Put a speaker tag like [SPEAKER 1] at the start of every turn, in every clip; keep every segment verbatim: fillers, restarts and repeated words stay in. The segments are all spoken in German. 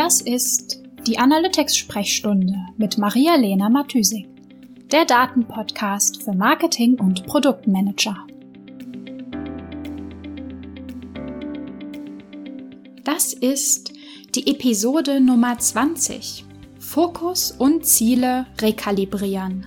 [SPEAKER 1] Das ist die Analytics-Sprechstunde mit Maria-Lena Matysik, der Datenpodcast für Marketing- und Produktmanager. Das ist die Episode Nummer zwanzig. Fokus und Ziele rekalibrieren.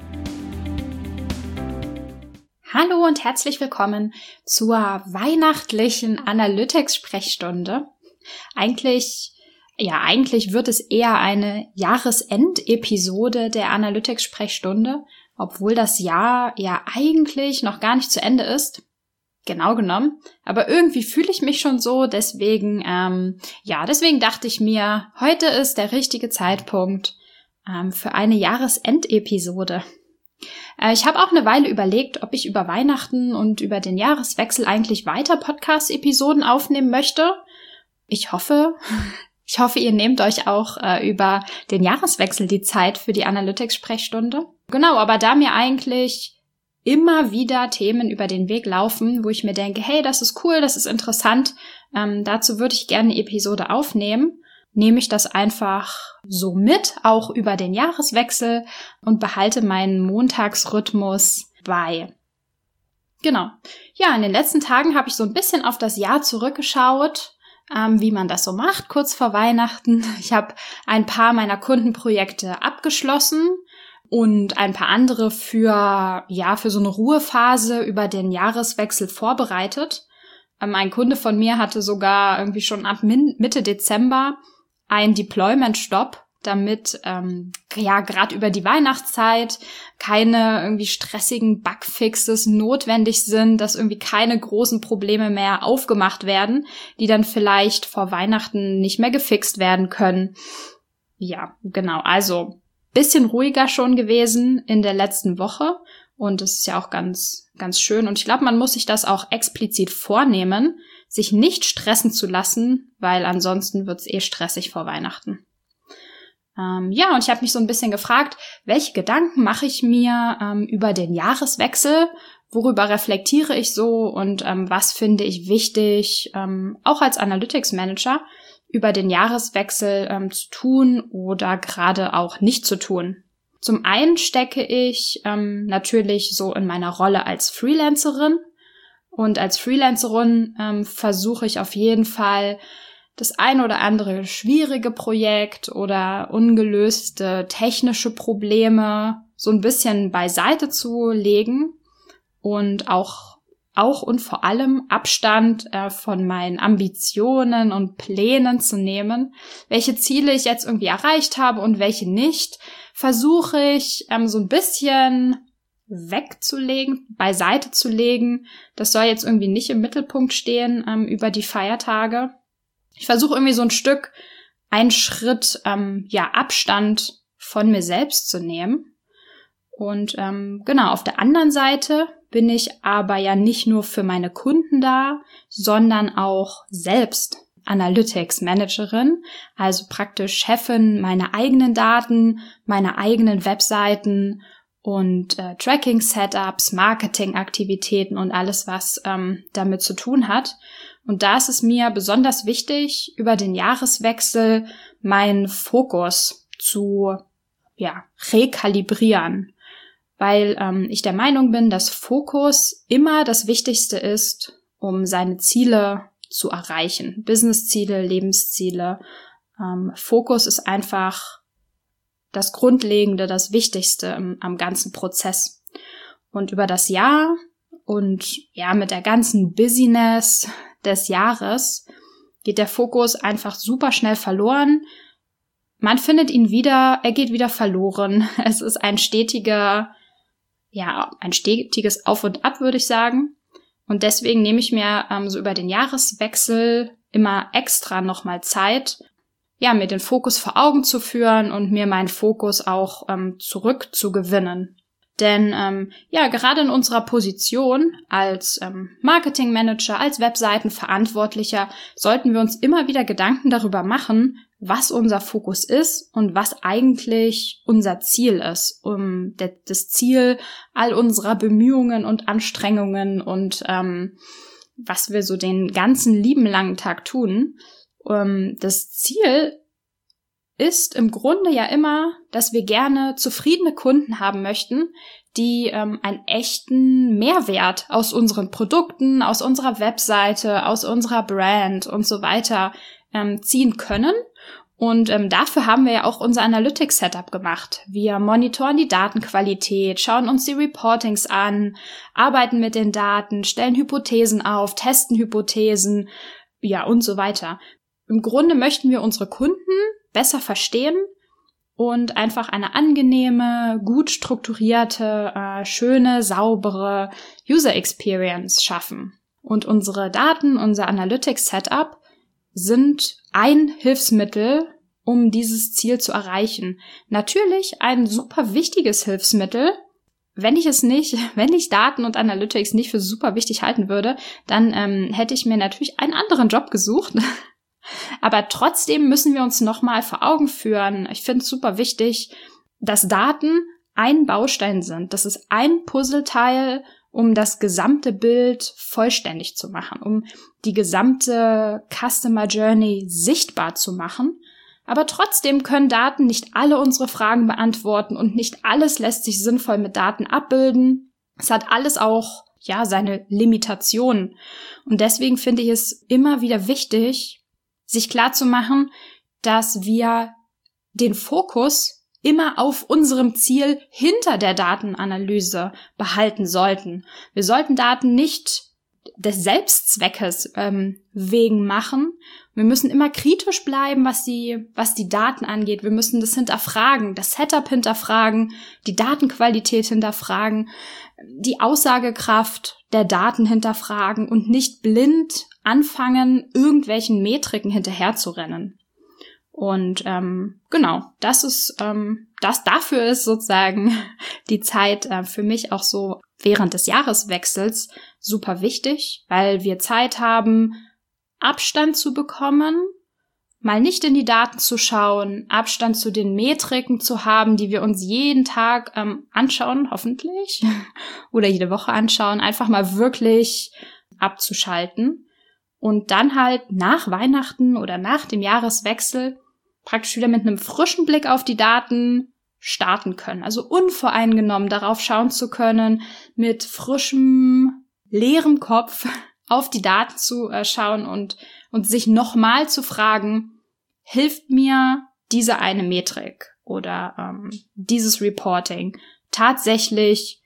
[SPEAKER 1] Hallo und herzlich willkommen zur weihnachtlichen Analytics-Sprechstunde. Eigentlich, ja, eigentlich wird es eher eine Jahresendepisode der Analytics-Sprechstunde, obwohl das Jahr ja eigentlich noch gar nicht zu Ende ist. Genau genommen. Aber irgendwie fühle ich mich schon so, deswegen, ähm, ja, deswegen dachte ich mir, heute ist der richtige Zeitpunkt ähm, für eine Jahresendepisode. Äh, ich habe auch eine Weile überlegt, ob ich über Weihnachten und über den Jahreswechsel eigentlich weiter Podcast-Episoden aufnehmen möchte. Ich hoffe, ich hoffe, ihr nehmt euch auch äh, über den Jahreswechsel die Zeit für die Analytics-Sprechstunde. Genau, aber da mir eigentlich immer wieder Themen über den Weg laufen, wo ich mir denke, hey, das ist cool, das ist interessant, ähm, dazu würde ich gerne eine Episode aufnehmen, nehme ich das einfach so mit, auch über den Jahreswechsel und behalte meinen Montagsrhythmus bei. Genau. Ja, in den letzten Tagen habe ich so ein bisschen auf das Jahr zurückgeschaut, ähm, wie man das so macht, kurz vor Weihnachten. Ich habe ein paar meiner Kundenprojekte abgeschlossen und ein paar andere für, ja, für so eine Ruhephase über den Jahreswechsel vorbereitet. Ähm, ein Kunde von mir hatte sogar irgendwie schon ab Mitte Dezember einen Deployment-Stopp, damit, ähm, ja, gerade über die Weihnachtszeit keine irgendwie stressigen Bugfixes notwendig sind, dass irgendwie keine großen Probleme mehr aufgemacht werden, die dann vielleicht vor Weihnachten nicht mehr gefixt werden können. Ja, genau, also bisschen ruhiger schon gewesen in der letzten Woche und das ist ja auch ganz, ganz schön. Und ich glaube, man muss sich das auch explizit vornehmen, sich nicht stressen zu lassen, weil ansonsten wird's eh stressig vor Weihnachten. Ähm, ja, und ich habe mich so ein bisschen gefragt, welche Gedanken mache ich mir ähm, über den Jahreswechsel, worüber reflektiere ich so und ähm, was finde ich wichtig, ähm, auch als Analytics Manager, über den Jahreswechsel ähm, zu tun oder gerade auch nicht zu tun. Zum einen stecke ich ähm, natürlich so in meiner Rolle als Freelancerin und als Freelancerin ähm, versuche ich auf jeden Fall das ein oder andere schwierige Projekt oder ungelöste technische Probleme so ein bisschen beiseite zu legen und auch auch und vor allem Abstand äh, von meinen Ambitionen und Plänen zu nehmen. Welche Ziele ich jetzt irgendwie erreicht habe und welche nicht, versuche ich ähm, so ein bisschen wegzulegen, beiseite zu legen. Das soll jetzt irgendwie nicht im Mittelpunkt stehen ähm, über die Feiertage. Ich versuche irgendwie so ein Stück, einen Schritt ähm, ja Abstand von mir selbst zu nehmen. Und ähm, genau, auf der anderen Seite bin ich aber ja nicht nur für meine Kunden da, sondern auch selbst Analytics Managerin, also praktisch Chefin meiner eigenen Daten, meiner eigenen Webseiten und äh, Tracking-Setups, Marketing-Aktivitäten und alles, was ähm, damit zu tun hat. Und da ist es mir besonders wichtig, über den Jahreswechsel meinen Fokus zu ja, rekalibrieren. Weil ähm, ich der Meinung bin, dass Fokus immer das Wichtigste ist, um seine Ziele zu erreichen. Businessziele, Lebensziele. Ähm, Fokus ist einfach das Grundlegende, das Wichtigste im, am ganzen Prozess. Und über das Jahr und ja mit der ganzen Busyness des Jahres geht der Fokus einfach super schnell verloren. Man findet ihn wieder, er geht wieder verloren. Es ist ein stetiger Ja, ein stetiges Auf und Ab, würde ich sagen. Und deswegen nehme ich mir ähm, so über den Jahreswechsel immer extra nochmal Zeit, ja, mir den Fokus vor Augen zu führen und mir meinen Fokus auch ähm, zurückzugewinnen. Denn ähm, ja, gerade in unserer Position als ähm, Marketingmanager, als Webseitenverantwortlicher sollten wir uns immer wieder Gedanken darüber machen, was unser Fokus ist und was eigentlich unser Ziel ist. Um de- das Ziel all unserer Bemühungen und Anstrengungen und ähm, was wir so den ganzen lieben langen Tag tun. Ähm, das Ziel ist im Grunde ja immer, dass wir gerne zufriedene Kunden haben möchten, die ähm, einen echten Mehrwert aus unseren Produkten, aus unserer Webseite, aus unserer Brand und so weiter ähm, ziehen können. Und ähm, dafür haben wir ja auch unser Analytics-Setup gemacht. Wir monitoren die Datenqualität, schauen uns die Reportings an, arbeiten mit den Daten, stellen Hypothesen auf, testen Hypothesen, ja und so weiter. Im Grunde möchten wir unsere Kunden besser verstehen und einfach eine angenehme, gut strukturierte, äh, schöne, saubere User Experience schaffen. Und unsere Daten, unser Analytics-Setup sind ein Hilfsmittel, um dieses Ziel zu erreichen. Natürlich ein super wichtiges Hilfsmittel. Wenn ich es nicht, wenn ich Daten und Analytics nicht für super wichtig halten würde, dann ähm, hätte ich mir natürlich einen anderen Job gesucht. Aber trotzdem müssen wir uns nochmal vor Augen führen. Ich finde es super wichtig, dass Daten ein Baustein sind. Das ist ein Puzzleteil, um das gesamte Bild vollständig zu machen, um die gesamte Customer Journey sichtbar zu machen. Aber trotzdem können Daten nicht alle unsere Fragen beantworten und nicht alles lässt sich sinnvoll mit Daten abbilden. Es hat alles auch, ja, seine Limitationen. Und deswegen finde ich es immer wieder wichtig, sich klar zu machen, dass wir den Fokus immer auf unserem Ziel hinter der Datenanalyse behalten sollten. Wir sollten Daten nicht des Selbstzweckes ähm, wegen machen. Wir müssen immer kritisch bleiben, was die, was die Daten angeht. Wir müssen das hinterfragen, das Setup hinterfragen, die Datenqualität hinterfragen, die Aussagekraft der Daten hinterfragen und nicht blind anfangen, irgendwelchen Metriken hinterherzurennen. Und ähm, genau, das ist ähm, das dafür ist sozusagen die Zeit äh, für mich auch so während des Jahreswechsels super wichtig, weil wir Zeit haben, Abstand zu bekommen, mal nicht in die Daten zu schauen, Abstand zu den Metriken zu haben, die wir uns jeden Tag ähm, anschauen, hoffentlich, oder jede Woche anschauen, einfach mal wirklich abzuschalten. Und dann halt nach Weihnachten oder nach dem Jahreswechsel praktisch wieder mit einem frischen Blick auf die Daten starten können. Also unvoreingenommen darauf schauen zu können, mit frischem, leerem Kopf auf die Daten zu äh, schauen und, und sich nochmal zu fragen, hilft mir diese eine Metrik oder ähm, dieses Reporting tatsächlich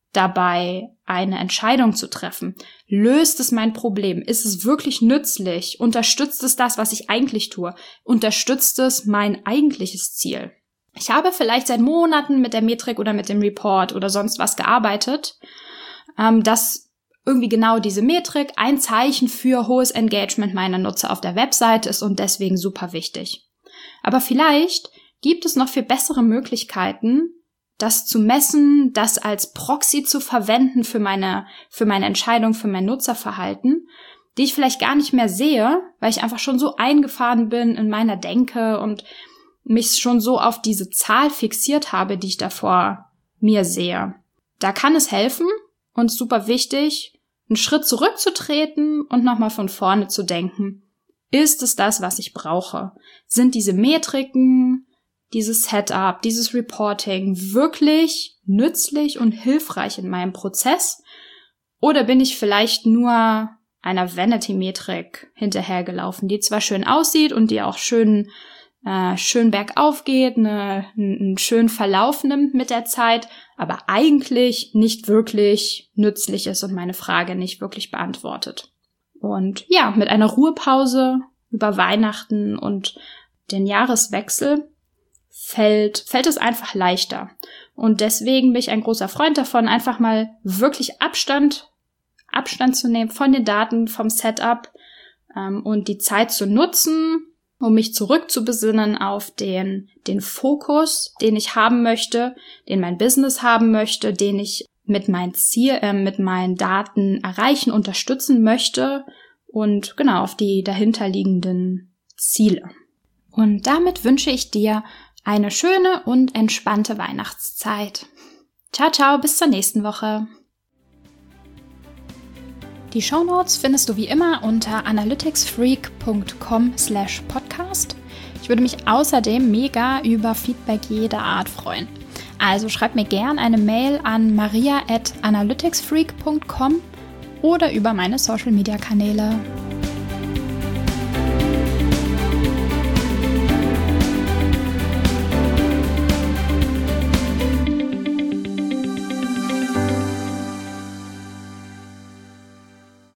[SPEAKER 1] dabei, eine Entscheidung zu treffen? Löst es mein Problem? Ist es wirklich nützlich? Unterstützt es das, was ich eigentlich tue? Unterstützt es mein eigentliches Ziel? Ich habe vielleicht seit Monaten mit der Metrik oder mit dem Report oder sonst was gearbeitet, ähm, dass irgendwie genau diese Metrik ein Zeichen für hohes Engagement meiner Nutzer auf der Webseite ist und deswegen super wichtig. Aber vielleicht gibt es noch viel bessere Möglichkeiten, das zu messen, das als Proxy zu verwenden für meine, für meine Entscheidung, für mein Nutzerverhalten, die ich vielleicht gar nicht mehr sehe, weil ich einfach schon so eingefahren bin in meiner Denke und mich schon so auf diese Zahl fixiert habe, die ich da vor mir sehe. Da kann es helfen und super wichtig, einen Schritt zurückzutreten und nochmal von vorne zu denken. Ist es das, was ich brauche? Sind diese Metriken, dieses Setup, dieses Reporting wirklich nützlich und hilfreich in meinem Prozess? Oder bin ich vielleicht nur einer Vanity-Metrik hinterhergelaufen, die zwar schön aussieht und die auch schön, äh, schön bergauf geht, eine, einen schönen Verlauf nimmt mit der Zeit, aber eigentlich nicht wirklich nützlich ist und meine Frage nicht wirklich beantwortet. Und ja, mit einer Ruhepause über Weihnachten und den Jahreswechsel fällt, fällt es einfach leichter. Und deswegen bin ich ein großer Freund davon, einfach mal wirklich Abstand, Abstand zu nehmen von den Daten, vom Setup ähm, und die Zeit zu nutzen, um mich zurückzubesinnen auf den, den Fokus, den ich haben möchte, den mein Business haben möchte, den ich mit meinen Ziel, äh, mit meinen Daten erreichen, unterstützen möchte und genau auf die dahinterliegenden Ziele. Und damit wünsche ich dir eine schöne und entspannte Weihnachtszeit. Ciao, ciao, bis zur nächsten Woche. Die Shownotes findest du wie immer unter analyticsfreak punkt com slash podcast. Ich würde mich außerdem mega über Feedback jeder Art freuen. Also schreib mir gern eine Mail an maria at analyticsfreak punkt com oder über meine Social-Media-Kanäle.